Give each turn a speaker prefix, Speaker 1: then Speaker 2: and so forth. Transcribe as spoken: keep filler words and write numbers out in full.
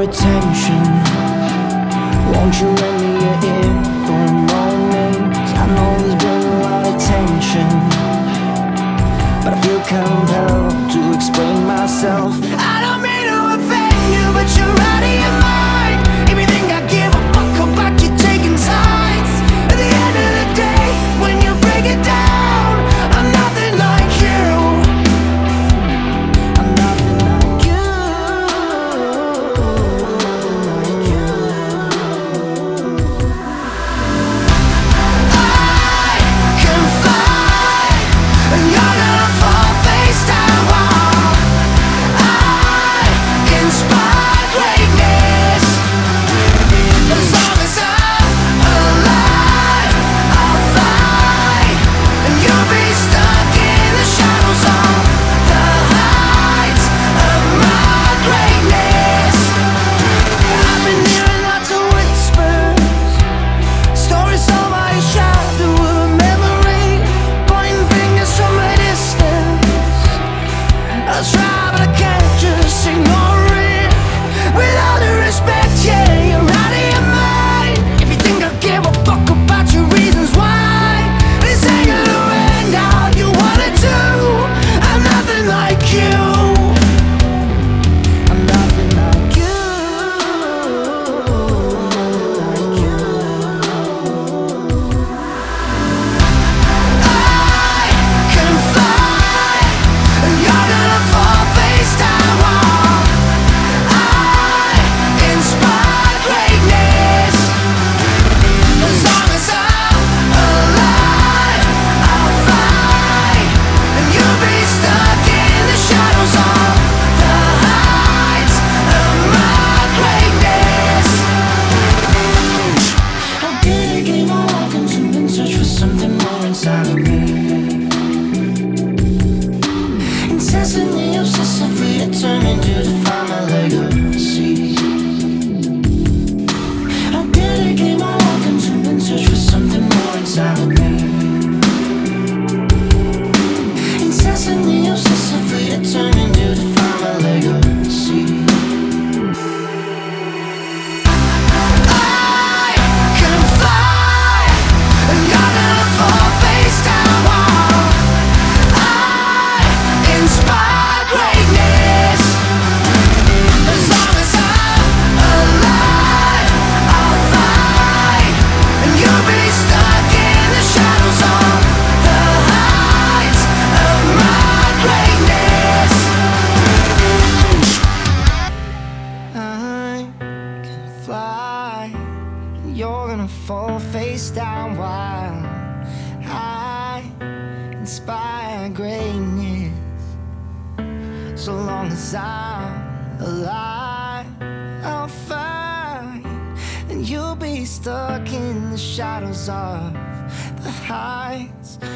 Speaker 1: attention. Won't you lend me your ear for a moment? I know there's been a lot of tension, but I feel compelled to explain myself. I don't mean to offend you, but you're out of your mind. If you think I give a fuck about you taking sides, at the end of the day, when you break it down, I'm nothing like you. I'm nothing like you. Like you. I can fly, and you're gonna fall face down. While I inspire greatness. As long as I'm alive, I'll fly, and you'll be stuck in the shadows of the heights of my greatness. I've been hearing lots of whispers, stories told by a shadow of a memory, pointing fingers from a distance. I'll try, but I can't just ignore it. With all due respect, yeah, you're out of your mind. If you think I give a fuck about your reasons why this ain't gonna end how you wanna do, I'm nothing like you. I'm nothing like you. Like you. I can fly, and you're gonna fall face down. While I inspire greatness. As long as I'm alive, I'll fly, and you'll be stuck in the shadows of the heights of my greatness. How did I get my welcome to and search for something more inside of me? Incessantly obsessively determined to define my legacy. How did I get my welcome to and search for something more inside of me? Incessantly obsessively determined to define my legacy. I can fly, and you're gonna fall face down. While I inspire greatness. As long as I'm alive, I'll fly, and you'll be stuck in the shadows of the heights of my greatness. I can fly, and you're gonna fall face down. While I inspire greatness. So long as I'm alive, I'll fight, and you'll be stuck in the shadows of the heights